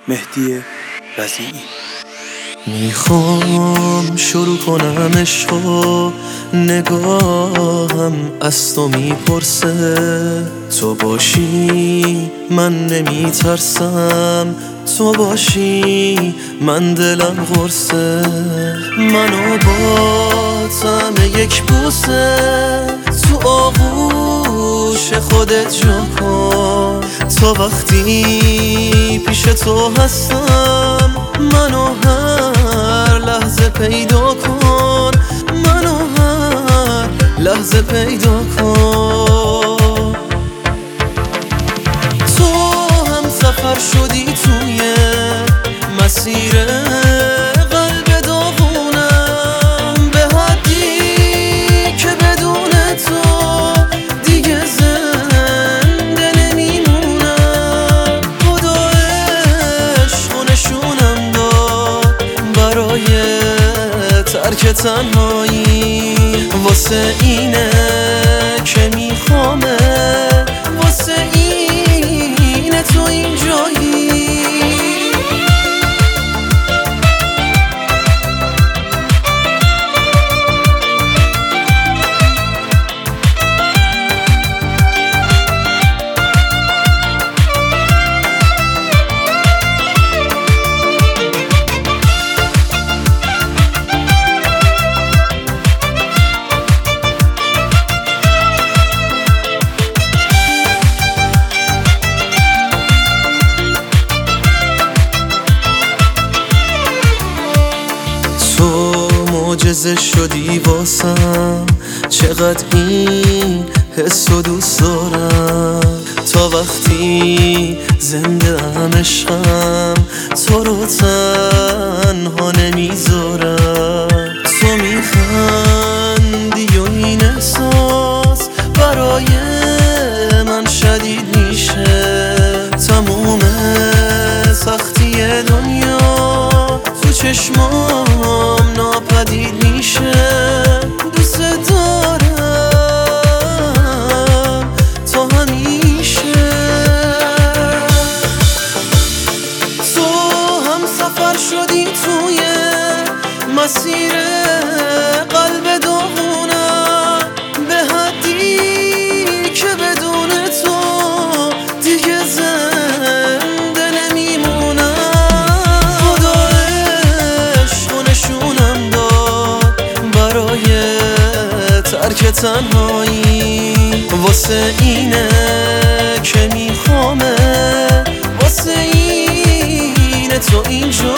مهدی رضیعی. میخوام شروع کنم عشقو، نگاهم از تو میپرسه. تو باشی من نمیترسم، تو باشی من دلم قرصه. منو با طعم یک بوسه تو آغوش خودت جا کن. تا وقتی پیش تو هستم منو هر لحظه پیدا کن، منو هر لحظه پیدا کن. تو هم سفر شدی توی مسیر قلب داغونم، به حدی که بدون تو دیگه زنده نمیمونم. خدا عشقو نشونم داد برای ترک تنهایی، واسه اینه که میخوامه، واسه اینه تو اینجایی. تو معجزه شدی واسم، چقدر این حس و دوست دارم. تا وقتی زنده ام عشقم تو رو تنها نمیذارم. تو میخندی و این احساس برای من شدید میشه. تموم سختی دنیا تو چشمام ناپدید میشه. دوست دارم تا همیشه. تو هم سفر شدی توی مسیر قلب داغونم، به حدی که بدون تو دیگه زنده نمیمونم. خدا عشقو نشونم داد برای ترک تنهایی، واسه اینه که میخوامه، واسه اینه تو اینجا.